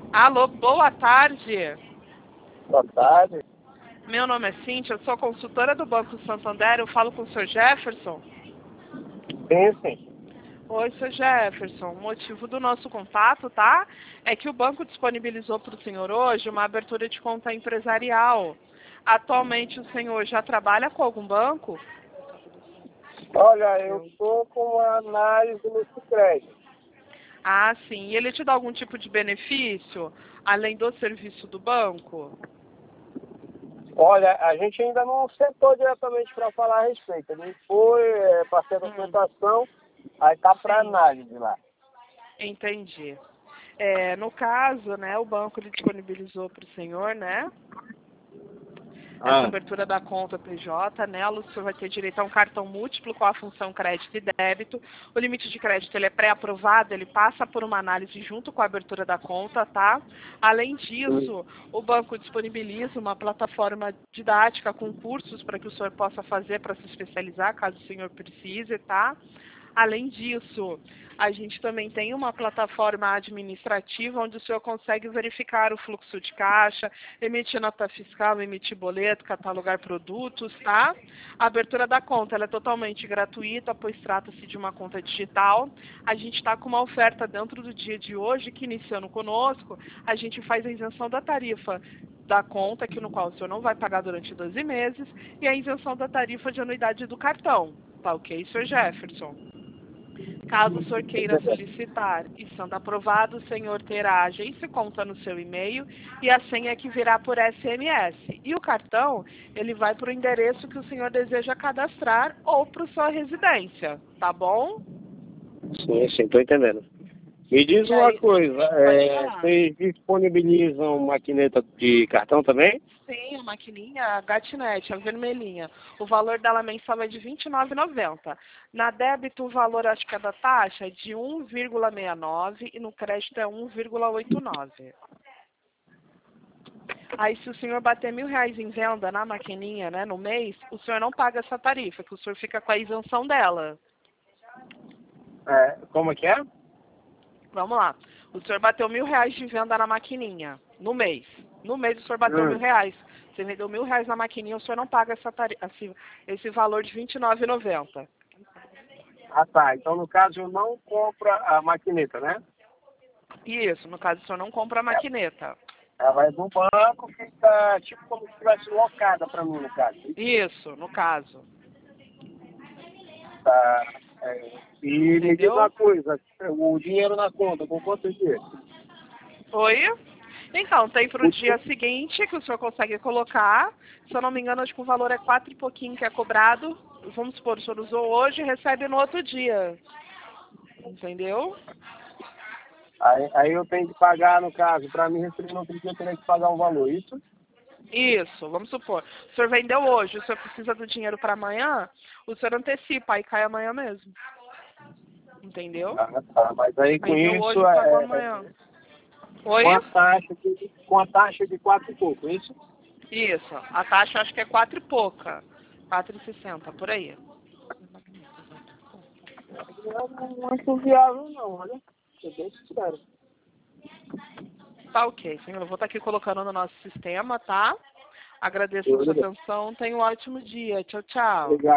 Alô, boa tarde. Boa tarde. Meu nome é Cíntia, eu sou consultora do Banco Santander, eu falo com o Sr. Jefferson. Sim. Oi, Sr. Jefferson, o motivo do nosso contato, tá? É que o banco disponibilizou para o senhor hoje uma abertura de conta empresarial. Atualmente o senhor já trabalha com algum banco? Olha, eu estou com uma análise no Sicredi. Ah, sim. E ele te dá algum tipo de benefício, além do serviço do banco? Olha, a gente ainda não sentou diretamente para falar a respeito. Ele foi, passei a documentação, aí está para análise lá. Entendi. No caso, né, o banco ele disponibilizou para o senhor, né, essa abertura da conta PJ. Nela o senhor vai ter direito a um cartão múltiplo com a função crédito e débito. O limite de crédito ele é pré-aprovado, ele passa por uma análise junto com a abertura da conta, tá? Além disso, o banco disponibiliza uma plataforma didática com cursos para que o senhor possa fazer para se especializar, caso o senhor precise, tá? Além disso, a gente também tem uma plataforma administrativa onde o senhor consegue verificar o fluxo de caixa, emitir nota fiscal, emitir boleto, catalogar produtos, tá? A abertura da conta ela é totalmente gratuita, pois trata-se de uma conta digital. A gente está com uma oferta dentro do dia de hoje, que iniciando conosco, a gente faz a isenção da tarifa da conta, que no qual o senhor não vai pagar durante 12 meses, e a isenção da tarifa de anuidade do cartão. Tá ok, Sr. Jefferson? Caso o senhor queira solicitar e sendo aprovado, o senhor terá a agência conta no seu e-mail e a senha que virá por SMS. E o cartão, ele vai para o endereço que o senhor deseja cadastrar ou para sua residência, tá bom? Sim, estou entendendo. Me diz E uma aí, coisa, pode falar. vocês disponibilizam maquineta de cartão também? Sim, a maquininha, a Gatnet, a vermelhinha. O valor dela mensal é de R$ 29,90. Na débito, o valor, acho que é da taxa, é de 1,69 e no crédito é 1,89. Aí, se o senhor bater R$ 1.000 em venda na maquininha, né, no mês, o senhor não paga essa tarifa, que o senhor fica com a isenção dela. Como é que é? Vamos lá. O senhor bateu R$ 1.000 de venda na maquininha, no mês. No mês o senhor bateu R$ 1.000. Você vendeu R$ 1.000 na maquininha, o senhor não paga esse valor de R$ 29,90. Ah, tá. Então, no caso, eu não compro a maquineta, né? Isso, no caso, o senhor não compra a maquineta. Ela é do banco, fica tipo como se tivesse locada para mim, no caso. Isso, no caso. Tá. E me diz uma Entendeu? coisa, o dinheiro na conta, com quantos dias? Oi? Então, tem para o dia seguinte que o senhor consegue colocar. Se eu não me engano, acho que o valor é 4 e pouquinho que é cobrado. Vamos supor, o senhor usou hoje e recebe no outro dia. Entendeu? Aí eu tenho que pagar, no caso, para mim receber no outro dia, eu tenho que pagar um valor, isso? Isso, vamos supor. O senhor vendeu hoje, o senhor precisa do dinheiro para amanhã, o senhor antecipa, aí cai amanhã mesmo. Entendeu? Ah, tá. Mas aí com Vendeu isso, hoje, pagou amanhã. Oi? com a taxa de 4 e pouco, isso? Isso. A taxa acho que é 4 e pouca. 4,60, por aí. Não é muito viável não, olha. Sou bem sincero. Tá ok, senhor. Eu vou estar aqui colocando no nosso sistema, tá? Agradeço a sua atenção. Tenha um ótimo dia. Tchau, tchau. Obrigado.